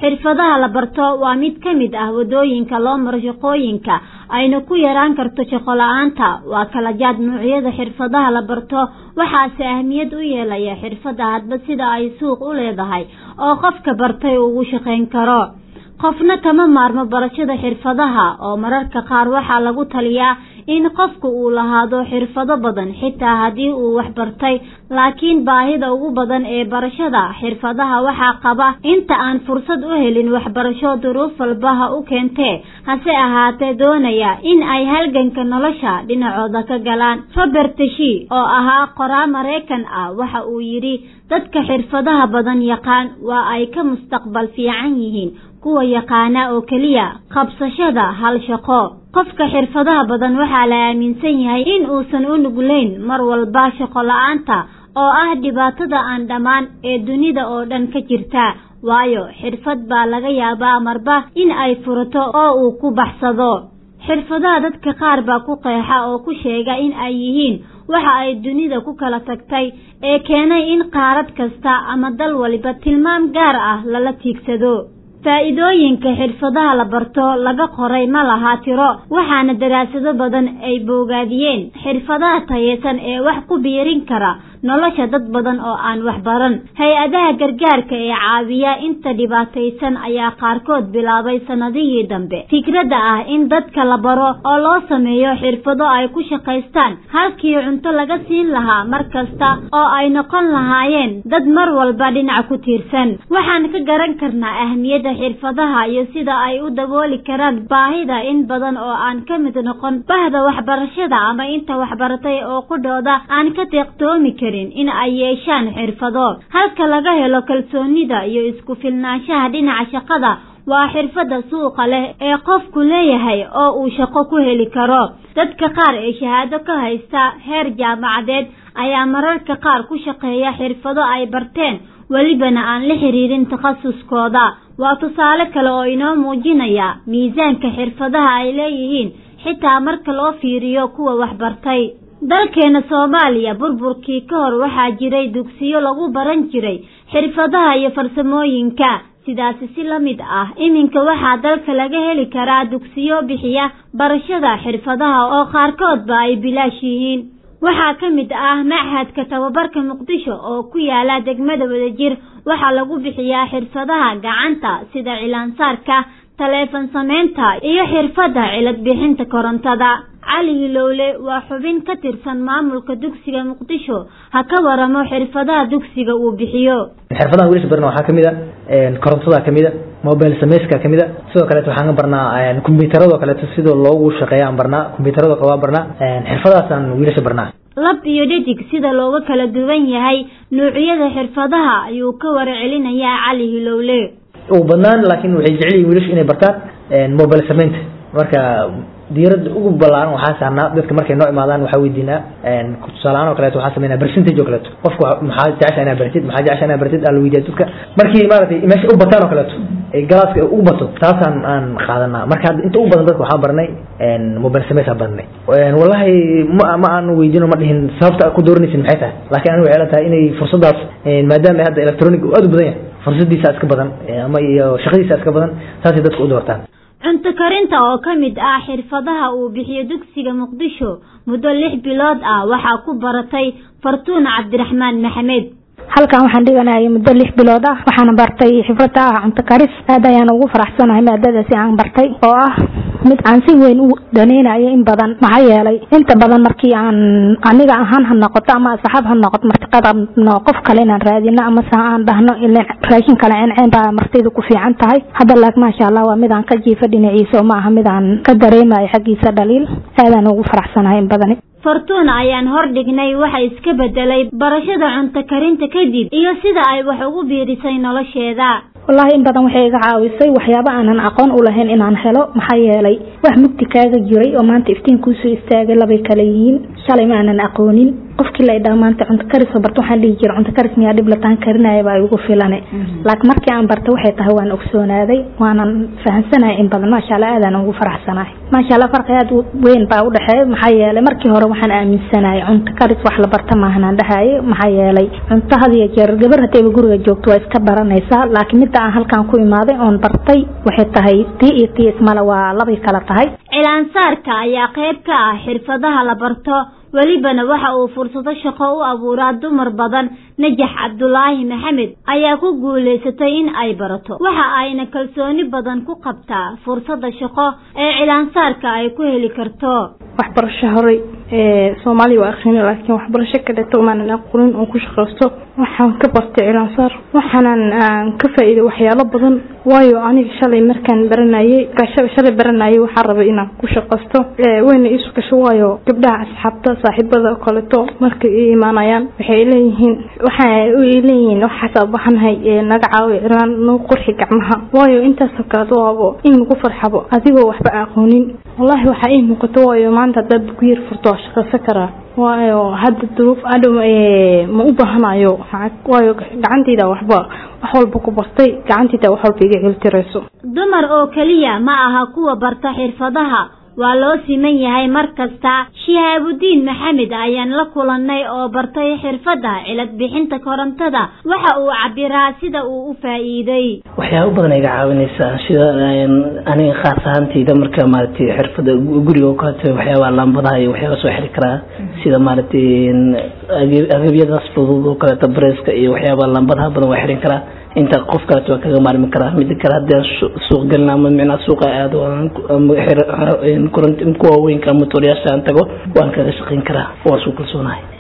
xirfadaha la barto waa mid ka mid ah wadooyinka loo maro shaqooyinka ayna ku yaraan karto shaqo la'aanta. waa kala jaad noocyada xirfadaha la barto waxaase ahmiyad u yeelaya xirfada hadba sida ay suuq u leedahay oo qofka bartay uu shaqeyn karo. qofna kama maarmo barashada xirfadaha oo mararka qaar waxaa lagu taliyaa in qofku uu lahaado xirfado badan xitaa haddii uu wax bartay, laakiin baahida ugu badan ee barashada xirfadaha waxaa qaba inta aan fursad u helin waxbarasho duruuf walbaha u keentee hase ahaatee doonaya in ay halganka nolosha dhinacooda ka galaan. Robert Shee oo ahaa qoraa Mareykan ah waxa uu yidhi dadka xirfadaha badan yaqaan waa ay ka mustaqbal fiican yihiin kuwa yaqaana oo kaliya qabsashada hal shaqo. qofka xirfadaha badan waxaa la aaminsan yahay in uusan u nugleyn mar walba shaqo la'aanta oo ah dhibaatada aan dhammaan ee dunida oo dhan ka jirta, waayo xirfad baa laga yaabaa marba in ay furato oo uu ku baxsado. xirfadaha dadka qaar baa ku qeexa oo ku sheega in ay yihiin waxa ay dunida ku kala tagtay ee keenay in qaarad kasta ama dal waliba tilmaam gaar ah lala tiigsado. faa'iidooyinka xirfadaha la barto laga qoray ma laha tiro, waxaana daraasado badan ay boogaadiyeen xirfadaha tayeysan ee wax ku biirin kara nolosha dad badan oo aan wax baran. hay-adaha gargaarka ee caawiya inta dhibaataysan ayaa qaarkood bilaabay sanadihii dambe fikradda ah in dadka la baro oo loo sameeyo xirfado ay ku shaqaystaan halkii cunto laga siin lahaa mar kasta oo ay noqon lahaayeen dad mar walba dhinac ku tiirsan. waxaan ka garan karnaa ahmiyadda xirfadaha iyo sida ay u dabooli karaan baahida in badan oo aan ka mid noqon bahda waxbarashada ama inta waxbaratay oo qudhooda aan ka deeqtoomi karin in ay yeeshaan xirfado. halka laga helo kalsoonida iyo isku filnaanshaha dhinaca shaqada waa xirfada suuqa leh ee qofku leeyahay oo uu shaqo ku heli karo. dadka qaar ee shahaado ka haysta heer jaamacadeed ayaa mararka qaar ku shaqeeya xirfado ay barteen welibana aan la xiriirin takhasuskooda. waa tusaale kale oo inoo muujinaya miisaanka xirfadaha ay leeyihiin xitaa marka loo fiiriyo kuwa waxbartay. dalkeena Soomaaliya burburkii ka hor waxaa jiray dugsiyo lagu baran jiray xirfadaha iyo farsamooyinka, sidaas si la mid ah iminka waxaa dalka laga heli karaa dugsiyo bixiya barashada xirfadaha oo qaarkoodba ay bilaash yihiin. waxaa ka mid ah Machadka Tababarka Muqdisho oo ku yaala degmada Wadajir. waxaa lagu bixiyaa xirfadaha gacanta sida cilaansaarka, taleefan sameynta iyo xirfada cilad bixinta korontada. Cali Hilowle waa xubin ka tirsan maamulka dugsiga Muqdisho, ha ka waramo xirfadaha dugsiga uu bixiyo. xirfadaha wiilasha barna waxaa kamid ah korontada kamid ah, mobile sameyska kamid ah, sidoo kale waxaan barnaa kombiyuutarada kale sidoo loogu shaqeeyo aan barnaa kombiyuutarada waa barnaa. xirfadahaas aan wiilasha barnaa. lab iyo dhadig sida looga kala duwan yahay noocyada xirfadaha ayuu ka warcelinayaa Cali Hilowle. oo banaan laakiin waxay jecel yihiin wiilasha inay bartaan mobile sameynta. marka diirada ugu balaaran waxaa saarnaa dadka markay noo imaadaan waxa weydiinaa tusaalahaan oo kale waxaa sameynaa percentage oo kale qofku maxaa jeceshaa inaa bartid maxaa jeceshaa inaa bartid aan weydiiyo dadka markii maartay meesha u bataan oo kale ay galaaska u bato taasaan aan qaadanaa. marka inta ugu badan dadka waxaa barnay mobile sameys barnay. wallahi ma aan weydiino ma dhihin sababta ku dooranaysin maxay tahay, laakiin anigu waxay tahay inay fursadaas maadaama hadda electronic aad u badan yahay fursadiisa iska badan ama iyo shaqadiisa iska badan taasay dadku u doortaan. cunto karinta oo ka mid ah xirfadaha uu bixiyo dugsiga Muqdisho muddo 6 bilood ah waxaa ku baratay Fartuun Cabdiraxmaan Maxamed. halkan waxaan dhiganayay muddo 6 bilood ah waxaan bartay xirfada cunto karis. aad ayaan ugu faraxsanahay maadadaasi aan bartay oo ah mid aan si weyn u daneynayo in badan maxaa yeelay inta badan markii aan aniga ahaan ha noqoto ama asxaab ha noqoto martiqada qof kale inaan raadino ama aan dhahno ilaa raashin kale aan baa martida ku fiican tahay. hadda laak ma sha Allah waa mid aan ka jiifa dhinaciisa ma aha mid aan ka dareemayo xaqiisa dhaliil. aad aan ugu faraxsanahay in badan. Fartuun ayaan hor dhignay waxa iska bedelay barashada cunto karinta kadib iyo sida ay wax ugu biirisay nolosheeda. wallahi in badan waxay iga caawisay waxyaabo aanan aqoon u lahayn inaan helo maxaa yeelay wax mugti kaaga jiray oo maanta iftiin ku soo istaagay laba kala yihiin shalay ma aanan aqoonin qofkii la idhaamaanta cunto karis oo barto waxaan dhihi jiray cunto karis miyaa dhib la taan karinaya baa igu filane laakiin markii aan barto waxay tahay waan ogsoonaaday waanan fahansanahay in badan maasha Allah aadaan ugu faraxsanahay maasha Allah farqi aad weyn baa u dhaxeeyay maxaa yeelay markii hore waxaan aaminsanahay cunto karis wax la barta ma ahan dhahay maxaa yeelay cunto hadiya jeer gabar haday guriga joogto waa iska baranaysaa laakiin mid aan halkaan ku imaaday oon bartay waxay tahay tii ismala waa laba kala tahay cilaan saarka ayaa qayb ka ah xirfadaha la barto walibana waxa uu fursado shaqo u abuuraa dumar badan Najax Cabdullaahi Maxamed ayaa ku guuleysatay in ay barato waxa ayna kalsooni badan ku qabtaa fursada shaqo ee cilaan saarka ay ku heli karto waxbarasho hore Soomaali waa akhriin laakiin waxbarasho kale toomaan aqoon oo ku shaqeysto waxaan ka bartay cilaan saar waxaan ka faa'iido waxyaalo badan waayo aniga shalay markaan baranayay waxaan rabay inaan ku shaqeysto wayna isu kasho waayo gabdhaha asxaabta saaxiibada kaleeto markay ii imaanayaan waxay leeyihiin waxa sabaxanahay naga caawi cilaan noo qurxi gacmaha waayo intaas kale waabo in lagu farxabo adigoo waxba aqoonin wallahi waxa ii muuqato waayo maanta dad ku yar furto shaqo kara waayo hadda duruuf aadum ma u baahanayo waayo gacantayda wax walba ku bartay gacantayda wax walba iga heltirayso dumar oo kaliya ma aha kuwa barta xirfadaha waa loo siman yahay markasta Shihaabudiin Maxamed ayaan la kulanay oo bartay xirfada cilad bixinta korontada waxa uu cabiraa sida uu u faa'iiday waxyaabo badan ay caawinaysaa sida aniga khaas ahaantayda marka maartay xirfada guriga oo kale waxyaabo laambadaha iyo waxyaabo soo xiri kara sida maartay agabyadaas fudud oo kale tabreeska iyo waxyaabo laambadaha badan waa xirin kara inta qofka waa kaga maarmi kara mid kale hadii suuq galna ama micna suuqa aad oo koronto ku weyn ka motoriyaasha aan tago waan kaga shaqeyn karaa waa suuq kalsoonahay